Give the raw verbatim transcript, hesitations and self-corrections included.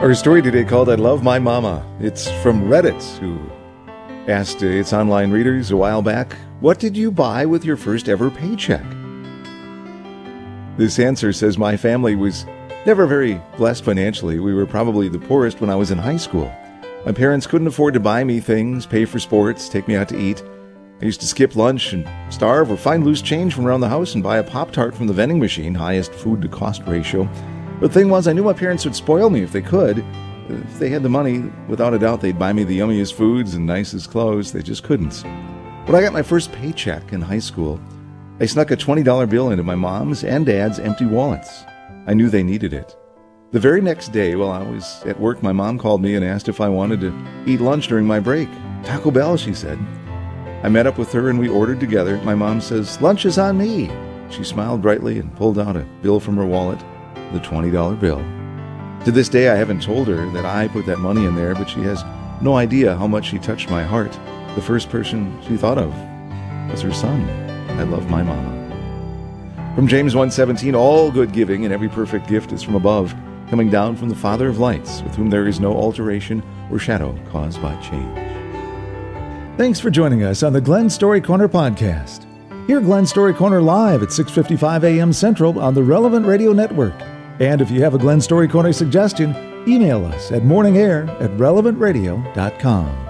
Our story today called I Love My Mama. It's from Reddit, who asked uh, its online readers a while back, what did you buy with your first ever paycheck? This answer says my family was never very blessed financially. We were probably the poorest when I was in high school. My parents couldn't afford to buy me things, pay for sports, take me out to eat. I used to skip lunch and starve or find loose change from around the house and buy a Pop-Tart from the vending machine, highest food to cost ratio. But the thing was, I knew my parents would spoil me if they could. If they had the money, without a doubt, they'd buy me the yummiest foods and nicest clothes. They just couldn't. When I got my first paycheck in high school, I snuck a twenty dollar bill into my mom's and dad's empty wallets. I knew they needed it. The very next day, while I was at work, my mom called me and asked if I wanted to eat lunch during my break. Taco Bell, she said. I met up with her and we ordered together. My mom says, lunch is on me. She smiled brightly and pulled out a bill from her wallet, the twenty dollar bill. To this day, I haven't told her that I put that money in there, but she has no idea how much she touched my heart. The first person she thought of was her son. I love my mama. From James one seventeen, all good giving and every perfect gift is from above, coming down from the Father of lights, with whom there is no alteration or shadow caused by change. Thanks for joining us on the Glen Story Corner podcast. Hear Glen Story Corner live at six fifty-five a.m. Central on the Relevant Radio Network. And if you have a Glen Story Corner suggestion, email us at morningair at relevant radio dot com.